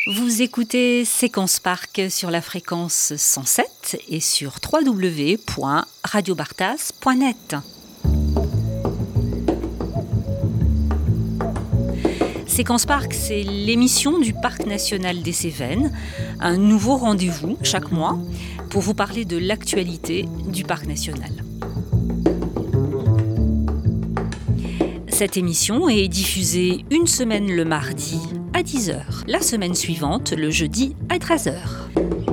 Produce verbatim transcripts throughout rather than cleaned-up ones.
Vous écoutez Séquence Parc sur la fréquence cent sept et sur w w w point radio bartas point net. Séquence Parc, c'est l'émission du Parc national des Cévennes, un nouveau rendez-vous chaque mois pour vous parler de l'actualité du Parc national. Cette émission est diffusée une semaine le mardi à dix heures, la semaine suivante le jeudi à treize heures.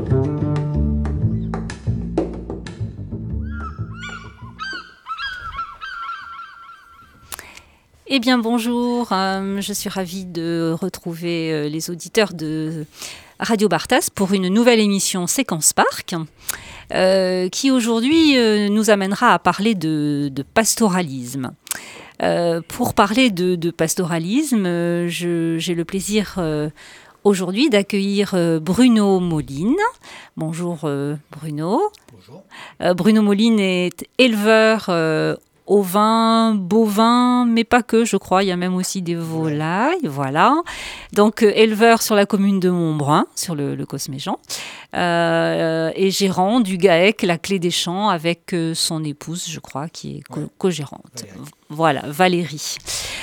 Eh bien bonjour, euh, je suis ravie de retrouver euh, les auditeurs de Radio Bartas pour une nouvelle émission Séquence Parc euh, qui aujourd'hui euh, nous amènera à parler de, de pastoralisme. Euh, pour parler de, de pastoralisme, euh, je, j'ai le plaisir euh, aujourd'hui d'accueillir euh, Bruno Moline. Bonjour euh, Bruno. Bonjour. Euh, Bruno Moline est éleveur euh, ovins, bovins, mais pas que, je crois. Il y a même aussi des volailles, voilà. Donc euh, éleveur sur la commune de Montbrun, sur le, le Cosméjean. Euh, et gérant du GAEC, la Clé des Champs, avec euh, son épouse, je crois, qui est co- co-gérante. Valérie. Voilà, Valérie.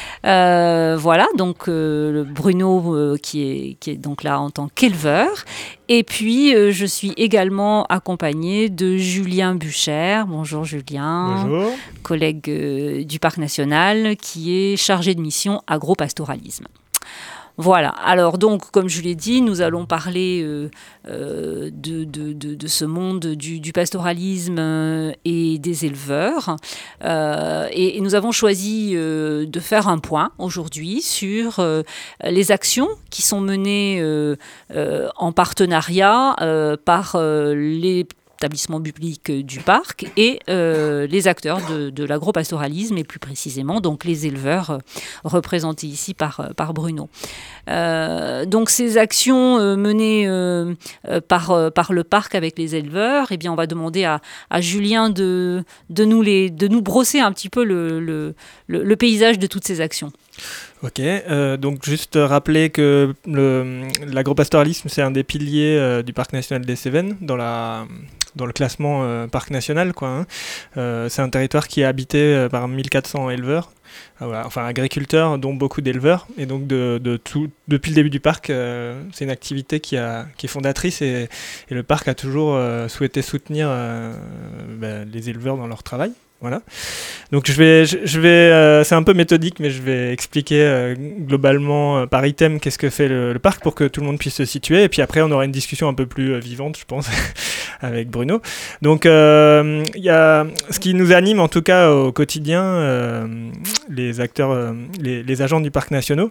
Euh, voilà, donc euh, le Bruno euh, qui, est, qui est donc là en tant qu'éleveur. Et puis, euh, je suis également accompagnée de Julien Bucher. Bonjour Julien. Bonjour. Collègue euh, du Parc national, qui est chargé de mission agropastoralisme. Voilà, alors donc, comme je l'ai dit, nous allons parler euh, euh, de, de, de, de ce monde du, du pastoralisme euh, et des éleveurs. Euh, et, et nous avons choisi euh, de faire un point aujourd'hui sur euh, les actions qui sont menées euh, euh, en partenariat euh, par euh, les établissement public du parc et euh, les acteurs de, de l'agropastoralisme et plus précisément donc les éleveurs euh, représentés ici par, par Bruno. Euh, donc ces actions euh, menées euh, euh, par, euh, par le parc avec les éleveurs, eh bien on va demander à, à Julien de, de, nous les, de nous brosser un petit peu le, le, le, le paysage de toutes ces actions. Ok, euh, donc juste rappeler que le, l'agropastoralisme c'est un des piliers euh, du Parc national des Cévennes dans, la, dans le classement euh, Parc national, quoi, hein. Euh, c'est un territoire qui est habité euh, par mille quatre cents éleveurs, euh, voilà, enfin agriculteurs dont beaucoup d'éleveurs, et donc de, de tout, depuis le début du parc euh, c'est une activité qui, a, qui est fondatrice et, et le parc a toujours euh, souhaité soutenir euh, ben, les éleveurs dans leur travail. Voilà. Donc je vais, je, je vais, euh, c'est un peu méthodique, mais je vais expliquer euh, globalement euh, par item qu'est-ce que fait le, le parc pour que tout le monde puisse se situer. Et puis après, on aura une discussion un peu plus euh, vivante, je pense, avec Bruno. Donc, euh, y a ce qui nous anime en tout cas au quotidien, euh, les acteurs, euh, les, les agents du parc national,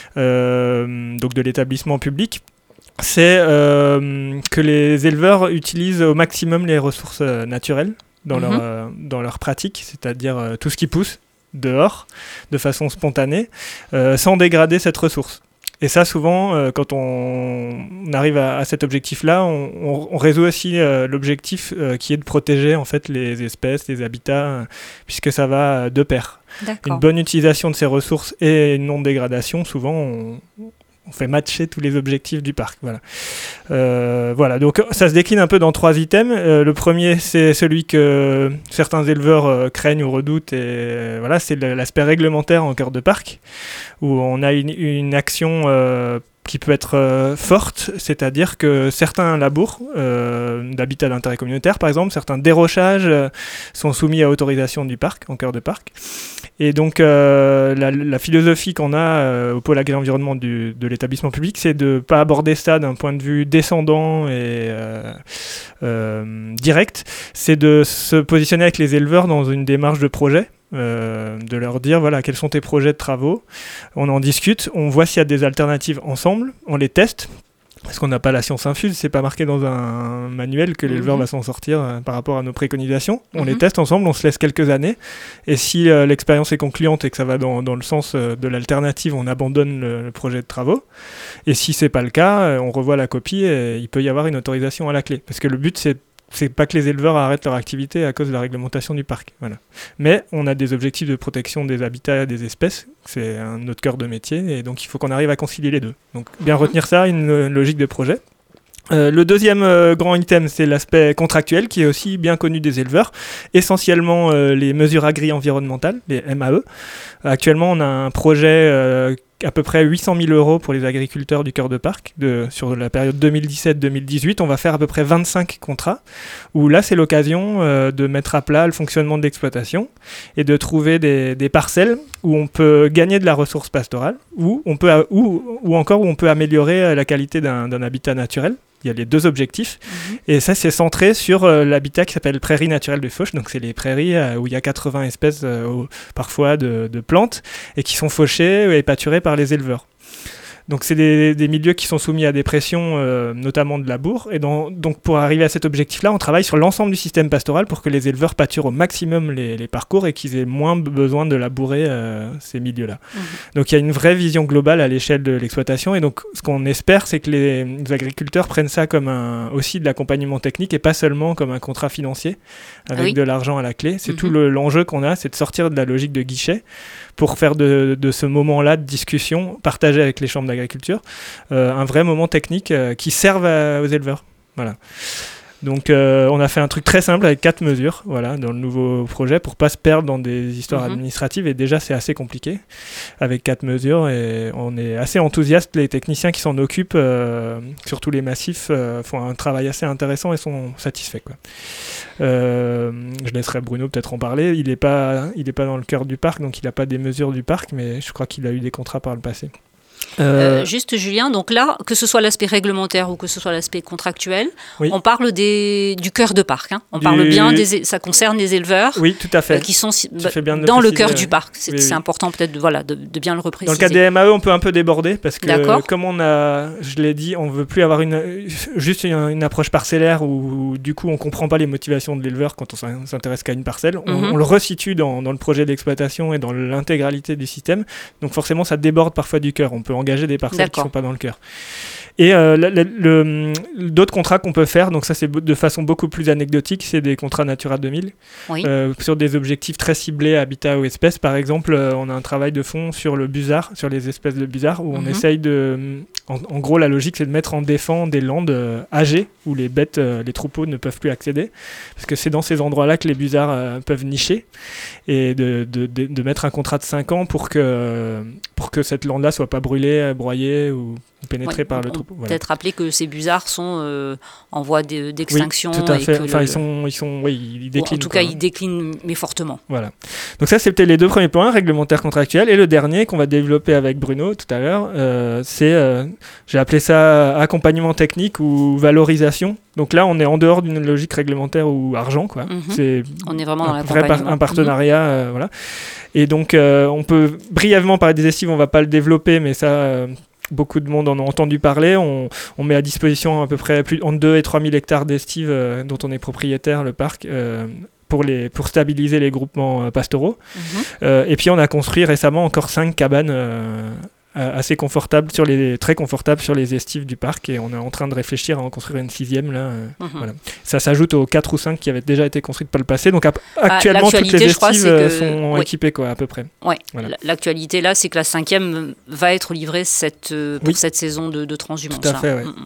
euh, donc de l'établissement public. C'est euh, que les éleveurs utilisent au maximum les ressources euh, naturelles dans, mmh. leur, euh, dans leur pratique, c'est-à-dire euh, tout ce qui pousse dehors, de façon spontanée, euh, sans dégrader cette ressource. Et ça, souvent, euh, quand on, on arrive à, à cet objectif-là, on, on, on résout aussi euh, l'objectif euh, qui est de protéger en fait, les espèces, les habitats, euh, puisque ça va de pair. D'accord. Une bonne utilisation de ces ressources et une non-dégradation, souvent, on... on fait matcher tous les objectifs du parc. Voilà. Euh, voilà. Donc ça se décline un peu dans trois items. Euh, le premier, c'est celui que certains éleveurs euh, craignent ou redoutent. Et euh, voilà, c'est l'aspect réglementaire en cœur de parc, où on a une, une action euh, qui peut être euh, forte, c'est-à-dire que certains labours euh, d'habitat d'intérêt communautaire, par exemple, certains dérochages euh, sont soumis à autorisation du parc, en cœur de parc. Et donc, euh, la, la philosophie qu'on a euh, au pôle agri-environnement du, de l'établissement public, c'est de ne pas aborder ça d'un point de vue descendant et euh, euh, direct. C'est de se positionner avec les éleveurs dans une démarche de projet, euh, de leur dire, voilà, quels sont tes projets de travaux. On en discute, on voit s'il y a des alternatives ensemble, on les teste. Parce qu'on n'a pas la science infuse, c'est pas marqué dans un manuel que l'éleveur mmh. va s'en sortir euh, par rapport à nos préconisations. On mmh. les teste ensemble, on se laisse quelques années. Et si euh, l'expérience est concluante et que ça va dans, dans le sens euh, de l'alternative, on abandonne le, le projet de travaux. Et si c'est pas le cas, euh, on revoit la copie et il peut y avoir une autorisation à la clé. Parce que le but, c'est c'est pas que les éleveurs arrêtent leur activité à cause de la réglementation du parc. Voilà. Mais on a des objectifs de protection des habitats et des espèces, c'est un autre cœur de métier, et donc il faut qu'on arrive à concilier les deux. Donc bien retenir ça, une, une logique de projet. Euh, le deuxième euh, grand item, c'est l'aspect contractuel qui est aussi bien connu des éleveurs, essentiellement euh, les mesures agri-environnementales, les M A E. Actuellement, on a un projet euh, à peu près huit cent mille euros pour les agriculteurs du cœur de parc. De, sur la période deux mille dix-sept deux mille dix-huit, on va faire à peu près vingt-cinq contrats, où là, c'est l'occasion euh, de mettre à plat le fonctionnement de l'exploitation et de trouver des, des parcelles où on peut gagner de la ressource pastorale, ou, on peut, ou, ou encore où on peut améliorer la qualité d'un, d'un habitat naturel. Il y a les deux objectifs. Mmh. Et ça, c'est centré sur euh, l'habitat qui s'appelle Prairies naturelles de Fauche. Donc, c'est les prairies euh, où il y a quatre-vingts espèces, euh, parfois, de, de plantes, et qui sont fauchées et pâturées par les éleveurs. Donc, c'est des, des milieux qui sont soumis à des pressions, euh, notamment de labour. Et dans, donc, pour arriver à cet objectif-là, on travaille sur l'ensemble du système pastoral pour que les éleveurs pâturent au maximum les, les parcours et qu'ils aient moins besoin de labourer euh, ces milieux-là. Mmh. Donc, il y a une vraie vision globale à l'échelle de l'exploitation. Et donc, ce qu'on espère, c'est que les, les agriculteurs prennent ça comme un, aussi de l'accompagnement technique et pas seulement comme un contrat financier avec oui. de l'argent à la clé. C'est mmh. tout le, l'enjeu qu'on a, c'est de sortir de la logique de guichet pour faire de, de ce moment-là de discussion partagé avec les chambres d'agriculture euh, un vrai moment technique euh, qui serve à, aux éleveurs. Voilà. Donc euh, on a fait un truc très simple avec quatre mesures voilà, dans le nouveau projet pour ne pas se perdre dans des histoires mmh. administratives, et déjà c'est assez compliqué avec quatre mesures, et on est assez enthousiastes. Les techniciens qui s'en occupent euh, sur tous les massifs euh, font un travail assez intéressant et sont satisfaits, quoi. Euh, je laisserai Bruno peut-être en parler. Il n'est pas, il est pas dans le cœur du parc, donc il n'a pas des mesures du parc, mais je crois qu'il a eu des contrats par le passé. Euh, euh, juste Julien, donc là, que ce soit l'aspect réglementaire ou que ce soit l'aspect contractuel, oui. on parle des, du cœur de parc. Hein. On du... parle bien, des, ça concerne les éleveurs oui, tout à fait. Euh, qui sont bah, dans le cœur du parc. C'est, oui, c'est oui. important peut-être de, voilà, de, de bien le repréciser. Dans le cas des M A E, on peut un peu déborder parce que D'accord. comme on a, je l'ai dit, on ne veut plus avoir une, juste une, une approche parcellaire où, où du coup on ne comprend pas les motivations de l'éleveur quand on s'intéresse qu'à une parcelle. On, mm-hmm. on le resitue dans, dans le projet d'exploitation et dans l'intégralité du système. Donc forcément, ça déborde parfois du cœur. On peut engager des parcelles D'accord. qui ne sont pas dans le cœur. Et euh, le, le, le, d'autres contrats qu'on peut faire, donc ça c'est de façon beaucoup plus anecdotique, c'est des contrats Natura deux mille, oui. euh, sur des objectifs très ciblés, habitat ou espèces. Par exemple, euh, on a un travail de fond sur le busard, sur les espèces de busard, où mm-hmm. on essaye de... En, en gros, la logique, c'est de mettre en défense des landes euh, âgées, où les bêtes, euh, les troupeaux ne peuvent plus accéder, parce que c'est dans ces endroits-là que les busards euh, peuvent nicher, et de, de, de, de mettre un contrat de cinq ans pour que, pour que cette lande-là soit pas brûlée, broyée ou pénétrée ouais, par le troupeau. Voilà. Peut-être rappeler que ces busards sont euh, en voie de, d'extinction. Oui, tout à fait. Et enfin, le... ils sont, ils sont, oui, ils déclinent. En tout cas, quoi. Ils déclinent, mais fortement. Voilà. Donc ça, c'était les deux premiers points, réglementaire contractuel. Et le dernier qu'on va développer avec Bruno tout à l'heure, euh, c'est, euh, j'ai appelé ça accompagnement technique ou valorisation. Donc là, on est en dehors d'une logique réglementaire ou argent, quoi. Mm-hmm. C'est on est vraiment un dans l'accompagnement. Vrai par- un partenariat, mm-hmm. euh, voilà. Et donc, euh, on peut brièvement parler des estives. On va pas le développer, mais ça. Euh, Beaucoup de monde en a entendu parler. On, on met à disposition à peu près plus, entre deux et trois mille hectares d'estives euh, dont on est propriétaire, le parc, euh, pour, les, pour stabiliser les groupements euh, pastoraux. Mmh. Euh, et puis on a construit récemment encore cinq cabanes euh, assez confortables, sur les, très confortables sur les estives du parc. Et on est en train de réfléchir à en construire une sixième. Là, euh, mmh. voilà. Ça s'ajoute aux quatre ou cinq qui avaient déjà été construites par le passé. Donc ap- actuellement, toutes les estives que... sont oui. équipées, quoi, à peu près. Oui, voilà. L'actualité là, c'est que la cinquième va être livrée cette, euh, pour oui. cette saison de, de transhumance. Tout à fait, oui. Mmh.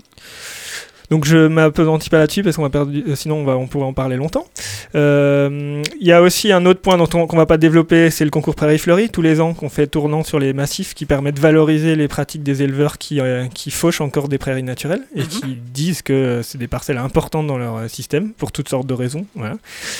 Donc je ne m'appesantis pas là-dessus parce qu'on va perdre, sinon on, va, on pourrait en parler longtemps. Il euh, y a aussi un autre point dont on, qu'on ne va pas développer, c'est le concours Prairies Fleuries, tous les ans qu'on fait tournant sur les massifs, qui permet de valoriser les pratiques des éleveurs qui, euh, qui fauchent encore des prairies naturelles et mm-hmm. qui disent que c'est des parcelles importantes dans leur système pour toutes sortes de raisons. Voilà.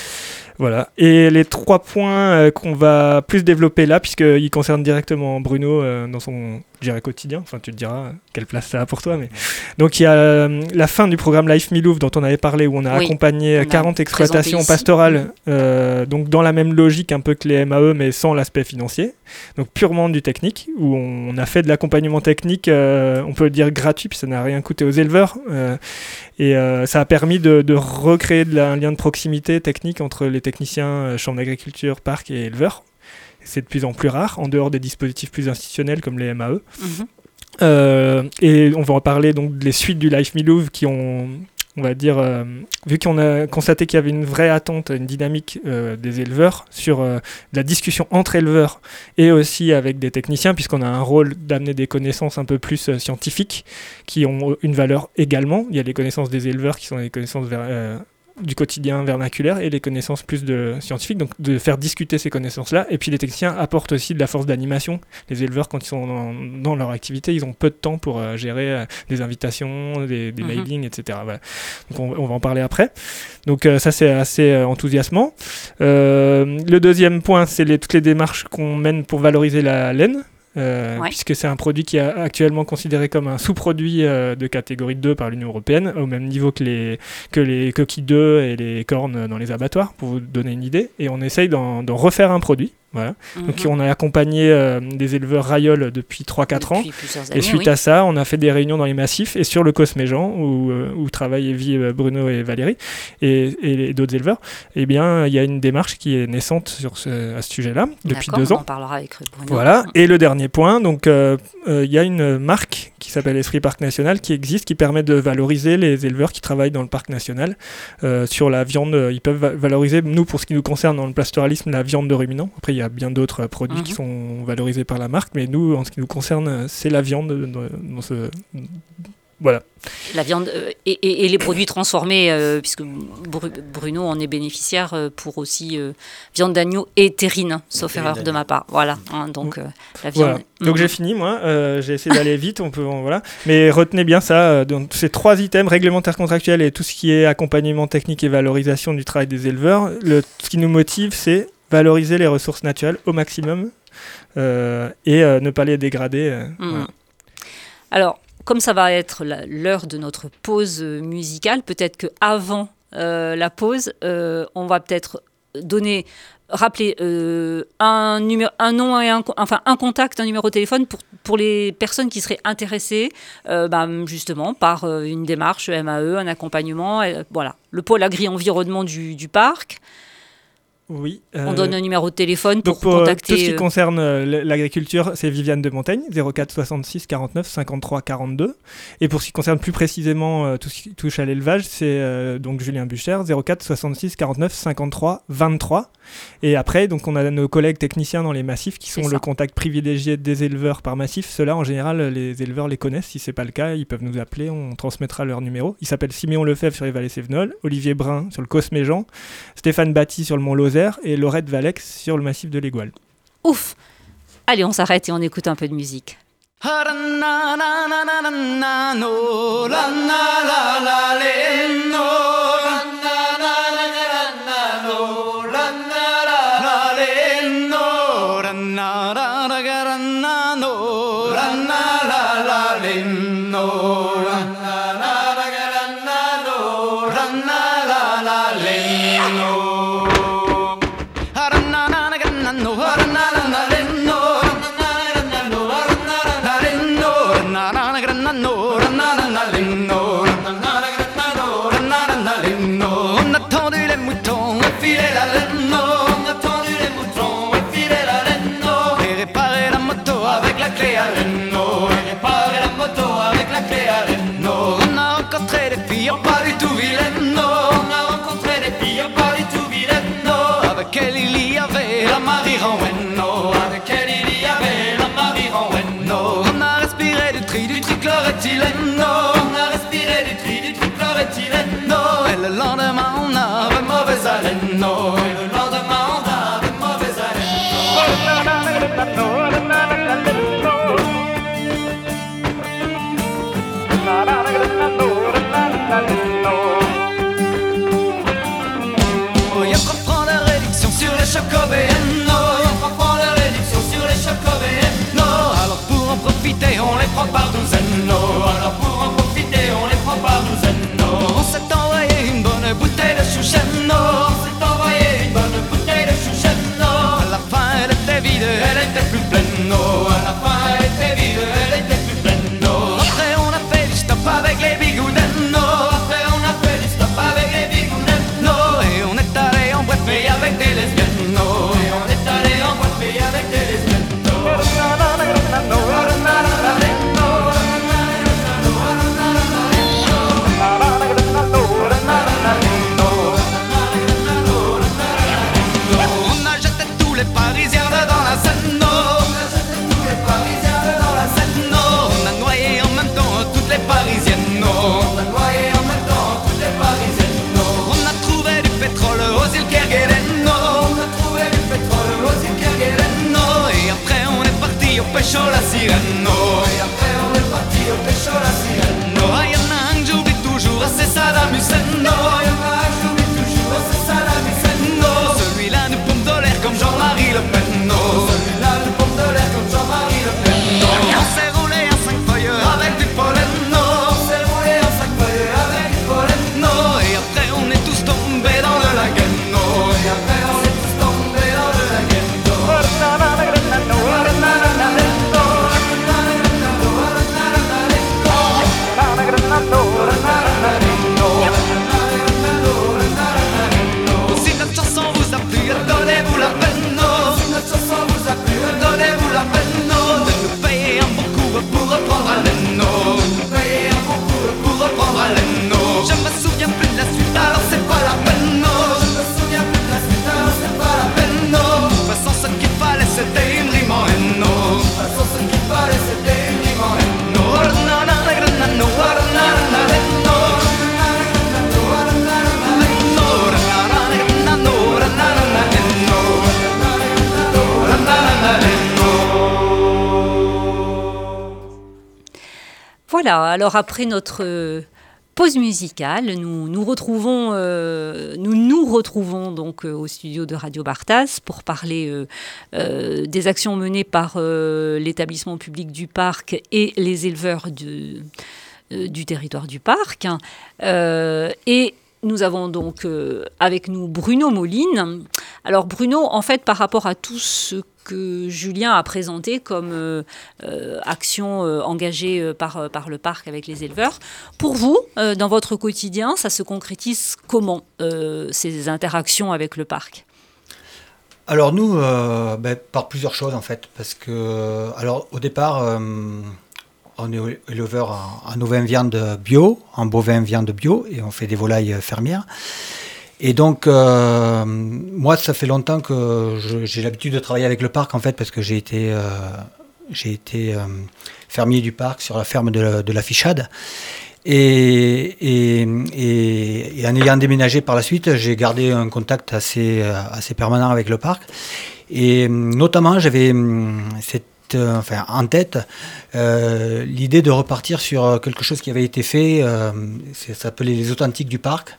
Voilà. Et les trois points euh, qu'on va plus développer là, puisqu'ils concernent directement Bruno euh, dans son je dirais quotidien, enfin tu te diras quelle place ça a pour toi. Mais... Donc il y a euh, la fin du programme Life Milouf dont on avait parlé, où on a oui, accompagné on a quarante exploitations pastorales, euh, donc dans la même logique un peu que les M A E, mais sans l'aspect financier, donc purement du technique, où on a fait de l'accompagnement technique, euh, on peut le dire gratuit, puis ça n'a rien coûté aux éleveurs, euh, et euh, ça a permis de, de recréer de la, un lien de proximité technique entre les techniciens, euh, chambre d'agriculture, parc et éleveurs. C'est de plus en plus rare, en dehors des dispositifs plus institutionnels comme les M A E. Mmh. Euh, et on va en parler donc des suites du Life Milouf qui ont, on va dire, euh, vu qu'on a constaté qu'il y avait une vraie attente, une dynamique euh, des éleveurs sur euh, la discussion entre éleveurs et aussi avec des techniciens, puisqu'on a un rôle d'amener des connaissances un peu plus euh, scientifiques qui ont une valeur également. Il y a les connaissances des éleveurs qui sont les connaissances vers, euh, du quotidien vernaculaire et les connaissances plus de scientifiques, donc de faire discuter ces connaissances-là. Et puis les techniciens apportent aussi de la force d'animation. Les éleveurs, quand ils sont dans, dans leur activité, ils ont peu de temps pour euh, gérer euh, des invitations, des, des mm-hmm. mailings, et cetera. Voilà. Donc on, on va en parler après. Donc euh, ça, c'est assez euh, enthousiasmant. Euh, le deuxième point, c'est les, toutes les démarches qu'on mène pour valoriser la laine. Euh, ouais. Puisque c'est un produit qui est actuellement considéré comme un sous-produit euh, de catégorie deux par l'Union européenne, au même niveau que les, que les coquilles d'œufs et les cornes dans les abattoirs, pour vous donner une idée. Et on essaye d'en, d'en refaire un produit. Voilà. Mm-hmm. Donc on a accompagné euh, des éleveurs Rayol depuis trois à quatre ans. Années, et suite oui. à ça, on a fait des réunions dans les massifs et sur le Cosméjean, où, euh, où travaillent Evie, Bruno et Valérie, et, et, et d'autres éleveurs. Eh bien, il y a une démarche qui est naissante sur ce, à ce sujet-là depuis D'accord, deux ans. On en parlera avec Bruno. Voilà. Et le dernier point, donc il euh, euh, y a une marque qui s'appelle Esprit Parc National qui existe, qui permet de valoriser les éleveurs qui travaillent dans le parc national euh, sur la viande. Ils peuvent va- valoriser, nous, pour ce qui nous concerne dans le pastoralisme, la viande de ruminants. Après, il y a bien d'autres produits mmh. qui sont valorisés par la marque, mais nous, en ce qui nous concerne, c'est la viande dans, dans ce... Voilà. La viande euh, et, et, et les produits transformés, euh, puisque Bruno en est bénéficiaire euh, pour aussi euh, viande d'agneau et terrine, sauf et erreur d'agneau. De ma part. Voilà. Hein, donc euh, la viande. Voilà. Donc mmh. j'ai fini, moi. Euh, j'ai essayé d'aller vite. On peut, on, voilà. Mais retenez bien ça. Euh, donc ces trois items réglementaires, contractuels et tout ce qui est accompagnement technique et valorisation du travail des éleveurs. Le, ce qui nous motive, c'est valoriser les ressources naturelles au maximum euh, et euh, ne pas les dégrader. Euh, mmh. voilà. Alors. Comme ça va être la, l'heure de notre pause musicale, peut-être qu'avant euh, la pause, euh, on va peut-être donner, rappeler euh, un, numéro, un nom et un, enfin, un contact, un numéro de téléphone pour, pour les personnes qui seraient intéressées euh, bah, justement par euh, une démarche M A E, un accompagnement. Et, voilà. Le pôle agri-environnement du, du parc. Oui. Euh, on donne un numéro de téléphone pour, pour contacter... Tout ce qui concerne euh, l'agriculture, c'est Viviane de Montaigne, zéro quatre soixante-six quarante-neuf cinquante-trois quarante-deux. Et pour ce qui concerne plus précisément euh, tout ce qui touche à l'élevage, c'est euh, donc Julien Bucher, zéro quatre soixante-six quarante-neuf cinquante-trois vingt-trois. Et après, donc, on a nos collègues techniciens dans les massifs qui sont le contact privilégié des éleveurs par massif. Ceux-là, en général, les éleveurs les connaissent. Si ce n'est pas le cas, ils peuvent nous appeler, on transmettra leur numéro. Ils s'appellent Siméon Lefebvre sur les vallées Cévenol, Olivier Brun sur le Cosméjean, Stéphane Batty sur le Mont Lozère et Laurette Valex sur le massif de l'Égoile. Ouf! Allez, on s'arrête et on écoute un peu de musique. Pas du tout vilaine, non. On a rencontré des filles pas du tout vilaines, non. Avec elle il y avait la Marie Renwenno. Avec elle il y avait la Marie Renwenno. On a respiré du tri, du trichloroéthylène, non. On a respiré du tri, du trichloroéthylène, non. Et le lendemain on avait mauvaise haleine, non. Et le lendemain on avait mauvaise haleine, non. Oh, y'a pas prendre la réduction sur les chocobéennes, non. Y'a pas prendre la réduction sur les chocobéennes, non. Alors pour en profiter, on les prend par douzaines, non. Alors pour en profiter, sirène. Oh, et après on est parti au pécho la sirène. Oh, y en a un que j'oublie toujours, c'est Saddam Hussein. Oh, y en a un que j'oublie toujours, c'est Saddam Hussein. Oh, celui-là nous pompe de l'air comme Jean-Marie Le Pen. Oh, celui-là nous pompe de l'air comme Jean-Marie Le Pen. Oh, on s'est roulé à cinq feuilles avec du pollen. Oh, on s'est roulé à cinq feuilles avec du pollen. Oh, et après on est tous tombés dans le lagen. Oh, et après on est tous tombés dans le lagen. Si notre chanson vous a plu, donnez-vous la peine. Oh, si notre chanson vous a plu, donnez-vous la peine. Oh, de nous payer un bon coup pour reprendre haleine. Oh, de nous payer un bon coup pour reprendre haleine. Oh, je me souviens plus de la suite, alors c'est pas la peine. Oh, je me souviens plus de la suite, alors c'est pas la peine. Oh, de toute façon ce qu'il fallait c'était une rime en haine. Oh, de toute façon ce qu'il fallait c'était une rime en haine. Oh, na na na na na, oh, na na na na. Voilà, alors après notre euh, pause musicale, nous nous retrouvons, euh, nous, nous retrouvons donc euh, au studio de Radio Bartas pour parler euh, euh, des actions menées par euh, l'établissement public du parc et les éleveurs de, euh, du territoire du parc. Euh, et nous avons donc euh, avec nous Bruno Moline. Alors Bruno, en fait, par rapport à tout ce que Julien a présenté comme euh, euh, action euh, engagée euh, par, par le parc avec les éleveurs, pour vous, euh, dans votre quotidien, ça se concrétise comment, euh, ces interactions avec le parc ? Alors nous, euh, ben, par plusieurs choses en fait, parce que, alors au départ, euh, on est éleveur en, en ovin viande bio, en bovin viande bio, et on fait des volailles fermières. Et donc, euh, moi, ça fait longtemps que je, j'ai l'habitude de travailler avec le parc, en fait, parce que j'ai été, euh, j'ai été euh, fermier du parc sur la ferme de, de la Fichade. Et, et, et, et en ayant déménagé par la suite, j'ai gardé un contact assez, assez permanent avec le parc. Et notamment, j'avais cette, enfin, en tête euh, l'idée de repartir sur quelque chose qui avait été fait, euh, ça s'appelait les Authentiques du parc.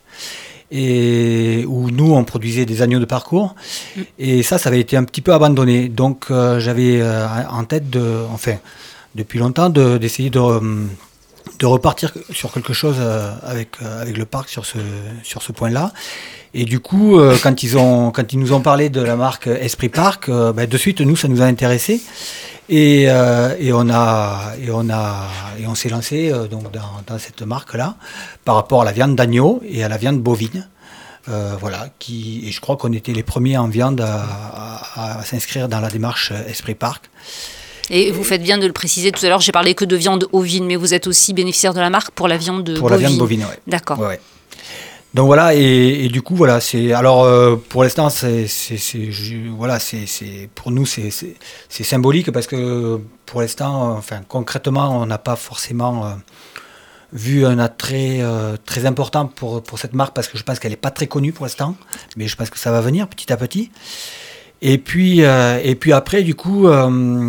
Et où nous, on produisait des agneaux de parcours. Et ça, ça avait été un petit peu abandonné. Donc, euh, j'avais euh, en tête, de, enfin, depuis longtemps, de, d'essayer de, de repartir sur quelque chose euh, avec, euh, avec le parc sur ce, sur ce point-là. Et du coup, euh, quand, ils ont, quand ils nous ont parlé de la marque Esprit Parc, euh, ben, de suite, nous, ça nous a intéressés. Et, euh, et, on a, et, on a, et on s'est lancé euh, donc dans, dans cette marque-là par rapport à la viande d'agneau et à la viande bovine. Euh, voilà, qui, et je crois qu'on était les premiers en viande à, à, à s'inscrire dans la démarche Esprit Parc. Et vous faites bien de le préciser tout à l'heure, j'ai parlé que de viande ovine, mais vous êtes aussi bénéficiaire de la marque pour la viande bovine. Pour la viande bovine, oui. D'accord. Ouais, ouais. Donc voilà, et, et du coup, voilà, c'est, alors euh, pour l'instant, c'est, c'est, c'est, je, voilà, c'est, c'est, pour nous, c'est, c'est, c'est symbolique parce que pour l'instant, enfin, concrètement, on n'a pas forcément euh, vu un attrait euh, très important pour, pour cette marque parce que je pense qu'elle n'est pas très connue pour l'instant, mais je pense que ça va venir petit à petit. Et puis, euh, et puis après, du coup, euh,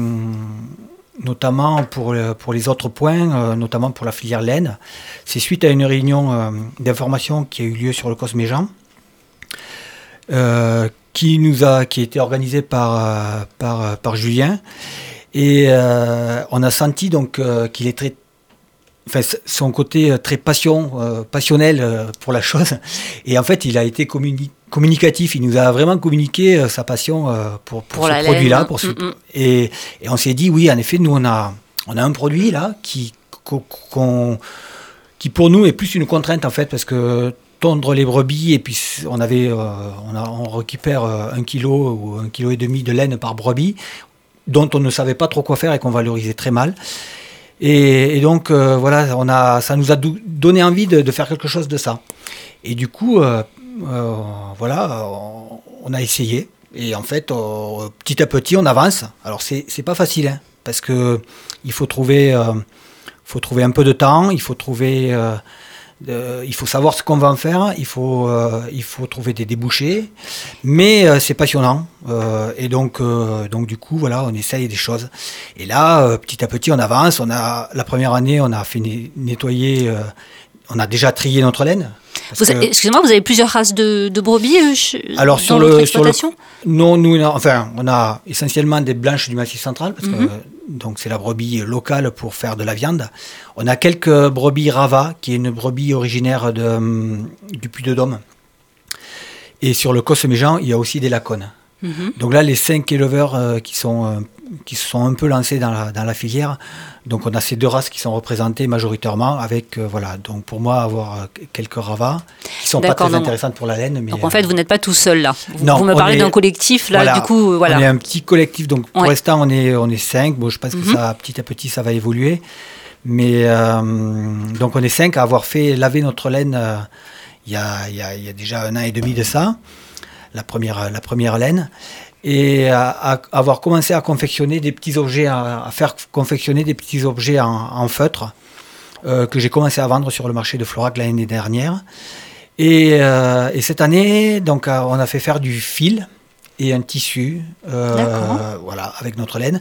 notamment pour, pour les autres points, euh, notamment pour la filière laine, c'est suite à une réunion euh, d'information qui a eu lieu sur le Cosméjean, euh, qui, nous a, qui a été organisée par, euh, par, par Julien. Et euh, on a senti donc, euh, qu'il est très... Enfin, son côté très passion, euh, passionnel euh, pour la chose. Et en fait, il a été communi- communicatif. Il nous a vraiment communiqué euh, sa passion euh, pour, pour, pour ce produit-là. Pour ce... Mm-hmm. Et, et on s'est dit, oui, en effet, nous, on a, on a un produit là qui, qu'on, qui, pour nous, est plus une contrainte, en fait, parce que tondre les brebis, et puis on, avait, euh, on, a, on récupère euh, un kilo ou un kilo et demi de laine par brebis, dont on ne savait pas trop quoi faire et qu'on valorisait très mal. Et, et donc, euh, voilà, on a, ça nous a do- donné envie de, de faire quelque chose de ça. Et du coup, euh, euh, voilà, on, on a essayé. Et en fait, euh, petit à petit, on avance. Alors, c'est, c'est pas facile, hein, parce que il faut trouver, euh, faut trouver un peu de temps, il faut trouver euh, Euh, il faut savoir ce qu'on va en faire, il faut, euh, il faut trouver des débouchés, mais euh, c'est passionnant. Euh, et donc, euh, donc du coup, voilà, on essaye des choses. Et là, euh, petit à petit, on avance. On a, la première année, on a fait né- nettoyer, euh, on a déjà trié notre laine. Vous avez, excusez-moi, vous avez plusieurs races de, de brebis euh, ch- Alors, dans sur votre le, exploitation sur le, non, nous, on a, enfin, on a essentiellement des blanches du Massif central, parce Mhm. que donc c'est la brebis locale pour faire de la viande. On a quelques brebis Rava, qui est une brebis originaire de, hum, du Puy-de-Dôme. Et sur le Cosméjean, il y a aussi des lacones. Mhm. Donc là, les cinq éleveurs euh, qui, sont, euh, qui se sont un peu lancés dans la, dans la filière, donc on a ces deux races qui sont représentées majoritairement avec, euh, voilà, donc pour moi, avoir euh, quelques Ravas qui sont pas D'accord, très donc- intéressantes pour la laine. Mais, Donc en fait, vous n'êtes pas tout seul là. Vous, Non, vous me on parlez est- d'un collectif, là, voilà, du coup, euh, voilà. On est un petit collectif, donc pour Ouais. l'instant on est, on est cinq. Bon, je pense Mhm. que ça, petit à petit, ça va évoluer. Mais euh, donc on est cinq à avoir fait laver notre laine euh, il y, a, il y a- il y a déjà un an et demi de ça, la première, la première laine. Et à, à avoir commencé à confectionner des petits objets, à, à faire confectionner des petits objets en, en feutre euh, que j'ai commencé à vendre sur le marché de Florac l'année dernière. Et, euh, et cette année, donc, euh, on a fait faire du fil et un tissu, euh, D'accord. voilà, avec notre laine.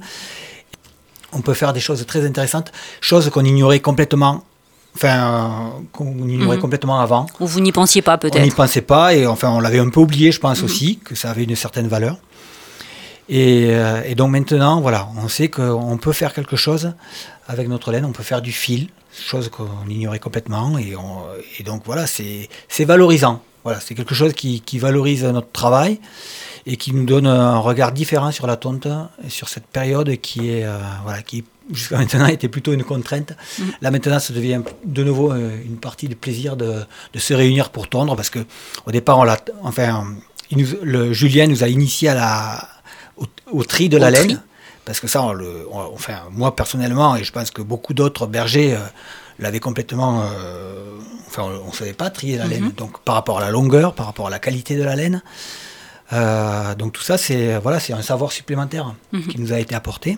On peut faire des choses très intéressantes, choses qu'on ignorait complètement, enfin, euh, qu'on ignorait Mhm. complètement avant. Ou vous n'y pensiez pas On n'y peut-être. pensait pas et enfin, on l'avait un peu oublié, je pense Mhm. aussi, que ça avait une certaine valeur. Et, euh, et donc maintenant, voilà, on sait qu'on peut faire quelque chose avec notre laine, on peut faire du fil, chose qu'on ignorait complètement. Et, on- et donc voilà, c'est c'est valorisant. Voilà, c'est quelque chose qui, qui valorise notre travail et qui nous donne un regard différent sur la tonte et sur cette période qui est, euh, voilà, qui jusqu'à maintenant était plutôt une contrainte. Mhm. Là maintenant, ça devient de nouveau euh, une partie du plaisir de, de se réunir pour tondre parce que au départ, on l'a, enfin, il nous, le Julien nous a initié à la au, au tri de la Au tri. laine, parce que ça, on le, on- enfin, moi personnellement, et je pense que beaucoup d'autres bergers euh, l'avaient complètement, euh, enfin, on ne savait pas trier la Mhm. laine, donc par rapport à la longueur, par rapport à la qualité de la laine. Euh, donc tout ça, c'est voilà, c'est un savoir supplémentaire Mhm. qui nous a été apporté.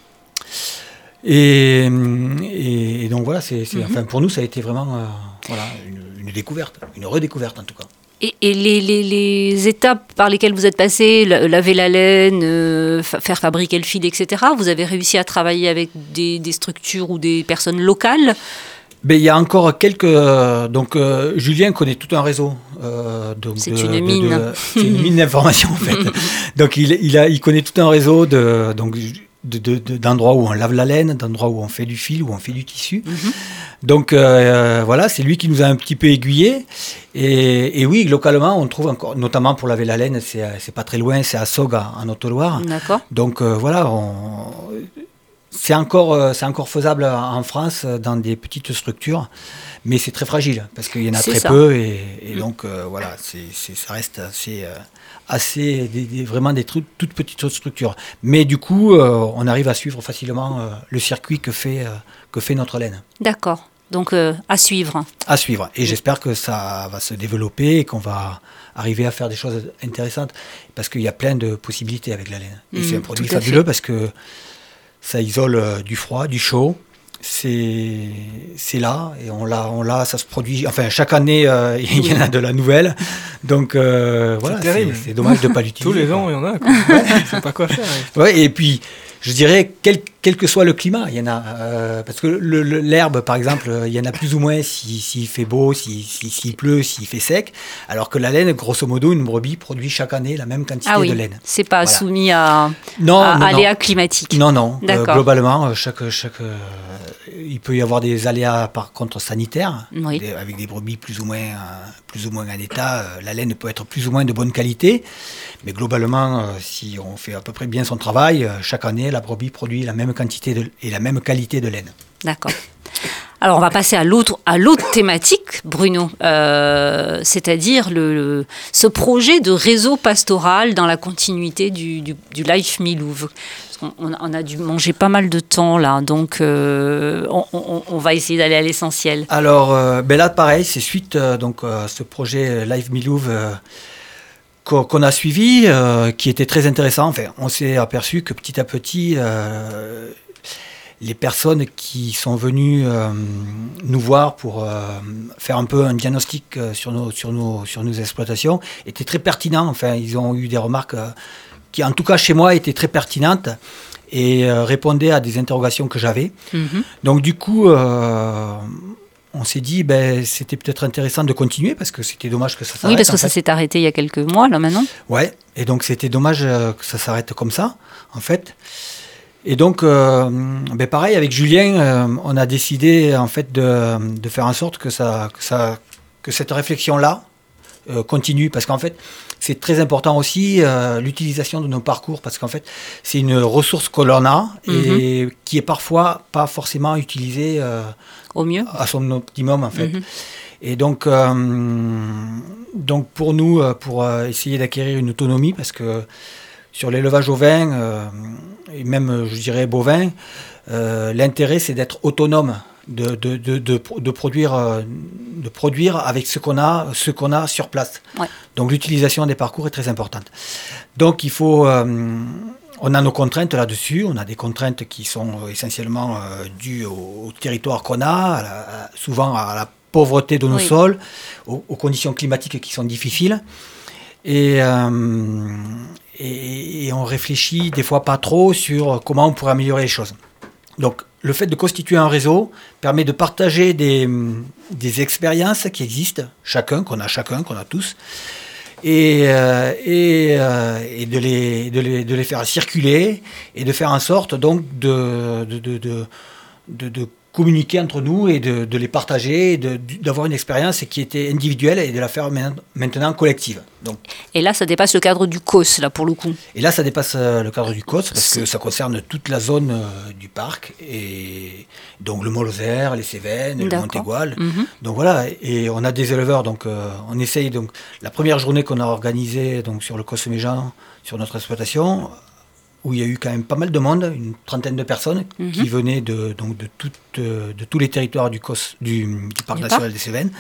Et, et, et donc voilà, c'est, c'est- Mhm. enfin, pour nous, ça a été vraiment euh, voilà, une, une découverte, une redécouverte en tout cas. Et, et les, les- les étapes par lesquelles vous êtes passé, la- laver la laine, euh, fa- faire fabriquer le fil, et cetera, vous avez réussi à travailler avec des, des structures ou des personnes locales? Ben, il y a encore quelques. euh, donc, euh, Julien connaît tout un réseau. euh, donc C'est de- une de- mine. de- c'est une mine d'informations, en fait. Donc, il, il, a, il connaît tout un réseau de, donc, de, de- de- d'endroits où on lave la laine, d'endroits où on fait du fil, où on fait du tissu. Mhm. Donc, euh, voilà, c'est lui qui nous a un petit peu aiguillés. Et, et oui, localement, on trouve encore, notamment pour laver la laine, c'est, c'est pas très loin, c'est à Soga, en Haute-Loire. D'accord. Donc euh, voilà, on- c'est encore, euh, c'est encore faisable en France euh, dans des petites structures, mais c'est très fragile parce qu'il y en a C'est très ça. peu et, et Mm. donc euh, voilà, c'est, c'est- ça reste assez, euh, assez des- des- vraiment des trucs, toutes petites structures. Mais du coup, euh, on arrive à suivre facilement euh, le circuit que fait, euh, que fait notre laine. D'accord. Donc, euh, à suivre. À suivre. Et j'espère que ça va se développer et qu'on va arriver à faire des choses intéressantes parce qu'il y a plein de possibilités avec la laine. Et Mm, c'est un produit tout à fabuleux fait. parce que ça isole euh, du froid, du chaud. C'est, c'est là et on l'a, on l'a, ça se produit. Enfin, chaque année, euh, il y en a de la nouvelle. Donc euh, voilà, c'est, terrible. c'est dommage de ne pas l'utiliser. Tous les quoi. ans, il y en a. Quoi. Ouais, je sais pas quoi faire. ouais. Ouais, et puis, je dirais, quel, quel que soit le climat, il y en a. euh, parce que le- le- l'herbe, par exemple, euh, il y en a plus ou moins si- s'il fait beau, si- si- s'il pleut, s'il fait sec. Alors que la laine, grosso modo, une brebis produit chaque année la même quantité Ah oui, de laine. c'est pas Voilà. soumis à, Non, à non, non. aléas climatiques. Non, non. Euh, D'accord. globalement, euh, chaque, chaque, euh, il peut y avoir des aléas, par contre, sanitaires, Oui. des- avec des brebis plus ou moins, euh, plus ou moins en état. Euh, la laine peut être plus ou moins de bonne qualité. Mais globalement, euh, si on fait à peu près bien son travail, euh, chaque année, la brebis produit la même quantité de, et la même qualité de laine. D'accord. Alors, on va passer à l'autre, à l'autre thématique, Bruno, euh, c'est-à-dire le, le- ce projet de réseau pastoral dans la continuité du, du, du Life Milouve. Parce qu'on- On, on a dû manger pas mal de temps là, donc euh, on, on- on va essayer d'aller à l'essentiel. Alors, euh, ben là, pareil, c'est suite euh, donc euh, ce projet Live Milouve euh, qu'on qu'on a suivi, euh, qui était très intéressant. Enfin, on s'est aperçu que petit à petit, euh, les personnes qui sont venues euh, nous voir pour euh, faire un peu un diagnostic euh, sur, nos, sur, nos, sur nos exploitations étaient très pertinents. Enfin, ils ont eu des remarques euh, qui, en tout cas chez moi, étaient très pertinentes et euh, répondaient à des interrogations que j'avais. Mm-hmm. Donc du coup, euh, on s'est dit ben c'était peut-être intéressant de continuer parce que c'était dommage que ça s'arrête. Oui, parce que ça fait. s'est arrêté il y a quelques mois, là, maintenant. Ouais, et donc c'était dommage euh, que ça s'arrête comme ça, en fait. Et donc, euh, ben pareil, avec Julien, euh, on a décidé, en fait, de, de faire en sorte que, ça, que, ça, que cette réflexion-là euh, continue, parce qu'en fait, c'est très important aussi, euh, l'utilisation de nos parcours, parce qu'en fait, c'est une ressource que l'on a et mm-hmm. qui est parfois pas forcément utilisée euh, au mieux, à son optimum, en fait. Mm-hmm. Et donc, euh, donc, pour nous, pour essayer d'acquérir une autonomie, parce que sur l'élevage ovin, euh, et même, je dirais, bovin, euh, l'intérêt, c'est d'être autonome, de, de, de, de, de, produire, euh, de produire avec ce qu'on a, ce qu'on a sur place. Ouais. Donc, l'utilisation des parcours est très importante. Donc, il faut... Euh, on a nos contraintes là-dessus. On a des contraintes qui sont essentiellement euh, dues au, au territoire qu'on a, à la, à, souvent à la pauvreté de nos oui. sols, aux, aux conditions climatiques qui sont difficiles. Et, euh, et, et on réfléchit des fois pas trop sur comment on pourrait améliorer les choses. Donc, le fait de constituer un réseau permet de partager des, des expériences qui existent, chacun, qu'on a chacun, qu'on a tous, et, euh, et, euh, et de, les, de, les, de les faire circuler et de faire en sorte donc de, de, de, de, de, de communiquer entre nous et de, de les partager, et de, d'avoir une expérience qui était individuelle et de la faire maintenant collective. Donc, et là, ça dépasse le cadre du C O S, là, pour le coup. Et là, ça dépasse le cadre du C O S, parce C'est... que ça concerne toute la zone euh, du parc, et donc le Molosser, les Cévennes, le Montégoal. Mm-hmm. Donc voilà, et on a des éleveurs, donc euh, on essaye, donc la première journée qu'on a organisée donc, sur le C O S Méjean, sur notre exploitation, où il y a eu quand même pas mal de monde, une trentaine de personnes mmh. qui venaient de, donc de, toute, de tous les territoires du, C O S, du, du Parc national pas. des Cévennes.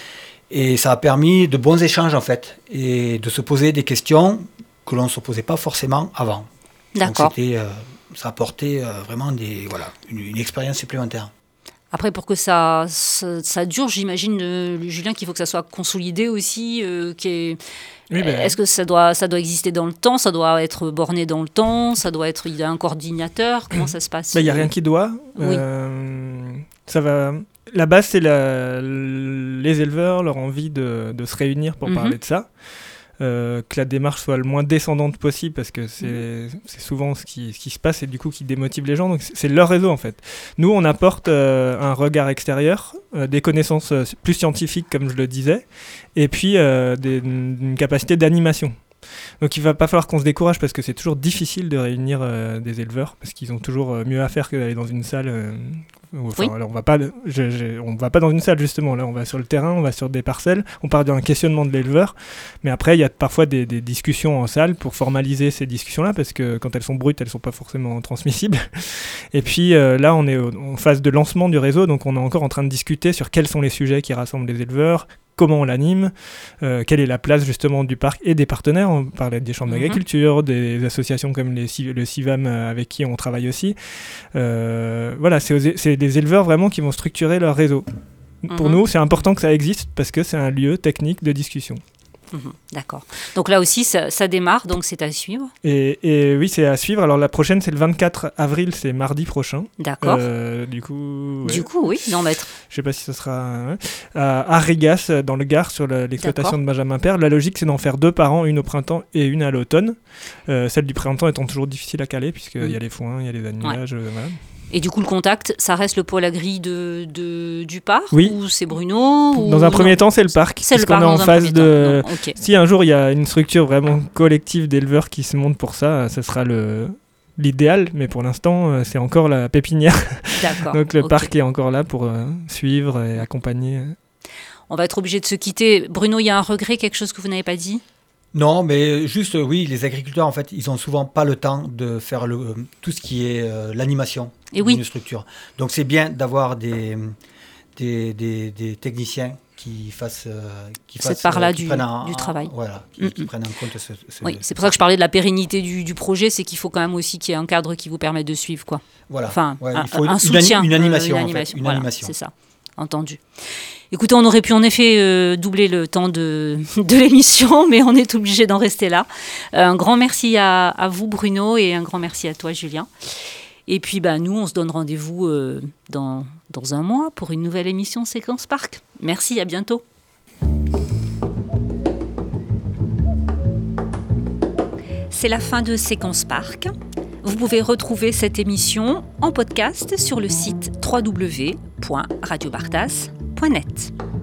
Et ça a permis de bons échanges, en fait, et de se poser des questions que l'on ne se posait pas forcément avant. D'accord. Donc c'était, euh, ça apportait euh, vraiment des, voilà, une, une expérience supplémentaire. Après, pour que ça, ça, ça dure, j'imagine, euh, Julien, qu'il faut que ça soit consolidé aussi. Euh, qui est... oui, ben... Est-ce que ça doit, ça doit exister dans le temps? Ça doit être borné dans le temps? Ça doit être, il y a un coordinateur? Comment ça se passe? Il ben, n'y a rien qui doit. Oui. Euh, ça va... La base, c'est la... les éleveurs, leur envie de, de se réunir pour mm-hmm. parler de ça. Euh, que la démarche soit le moins descendante possible, parce que c'est, c'est souvent ce qui, ce qui se passe et du coup qui démotive les gens. Donc c'est, c'est leur réseau en fait. Nous, on apporte euh, un regard extérieur, euh, des connaissances euh, plus scientifiques comme je le disais, et puis euh, des, une capacité d'animation. Donc il ne va pas falloir qu'on se décourage, parce que c'est toujours difficile de réunir euh, des éleveurs, parce qu'ils ont toujours mieux à faire que d'aller dans une salle. Euh, enfin, oui. alors on va pas, je, je, on va pas dans une salle justement. Là, on va sur le terrain, on va sur des parcelles. On part d'un questionnement de l'éleveur, mais après il y a parfois des, des discussions en salle pour formaliser ces discussions-là, parce que quand elles sont brutes, elles sont pas forcément transmissibles. Et puis euh, là, on est en phase de lancement du réseau, donc on est encore en train de discuter sur quels sont les sujets qui rassemblent les éleveurs. Comment on l'anime, euh, quelle est la place justement du parc et des partenaires. On parlait des chambres mmh. d'agriculture, des associations comme les, le CIVAM avec qui on travaille aussi. Euh, voilà, c'est, aux, c'est des éleveurs vraiment qui vont structurer leur réseau. Mmh. Pour nous, c'est important que ça existe, parce que c'est un lieu technique de discussion. Mmh, d'accord. Donc là aussi, ça, ça démarre, donc c'est à suivre. Et, et oui, c'est à suivre. Alors la prochaine, c'est le vingt-quatre avril, c'est mardi prochain. D'accord. Euh, du coup, ouais. Du coup, oui, non, maître. Je sais pas si ce sera ouais. à Rigas, dans le Gard, sur la, l'exploitation D'accord. de Benjamin Père. La logique, c'est d'en faire deux par an, une au printemps et une à l'automne. Euh, celle du printemps étant toujours difficile à caler, puisqu'il mmh. y a les foins, il y a les animages. Ouais. Euh, voilà. Et du coup, le contact, ça reste le pôle agri de, de, du parc oui. ou c'est Bruno ou... Dans un premier non. temps, c'est le parc. C'est le parc est en phase de... non, okay. Si un jour, il y a une structure vraiment collective d'éleveurs qui se monte pour ça, ça sera le... l'idéal. Mais pour l'instant, c'est encore la pépinière. D'accord. Donc le okay. parc est encore là pour euh, suivre et accompagner. On va être obligé de se quitter. Bruno, il y a un regret, quelque chose que vous n'avez pas dit ? Non, mais juste, oui, les agriculteurs, en fait, ils n'ont souvent pas le temps de faire le, tout ce qui est euh, l'animation Et oui. d'une structure. Donc, c'est bien d'avoir des, des, des, des techniciens qui qui fassent, euh, qui cette fassent, part-là euh, qui du, prennent un- du travail. Voilà, qui, Mm-mm. qui prennent en compte ce, ce- Oui, c'est pour ça que je parlais de la pérennité du, du projet, c'est qu'il faut quand même aussi qu'il y ait un cadre qui vous permette de suivre, quoi. Voilà. Enfin, Ouais, un, il faut un une, soutien, une animation, euh, en une fait, animation. une Voilà, animation. c'est ça, entendu. Écoutez, on aurait pu en effet euh, doubler le temps de, de l'émission, mais on est obligé d'en rester là. Euh, un grand merci à, à vous, Bruno, et un grand merci à toi, Julien. Et puis, bah, nous, on se donne rendez-vous euh, dans, dans un mois pour une nouvelle émission Séquence Parc. Merci, à bientôt. C'est la fin de Séquence Parc. Vous pouvez retrouver cette émission en podcast sur le site w w w point radio bartas point net.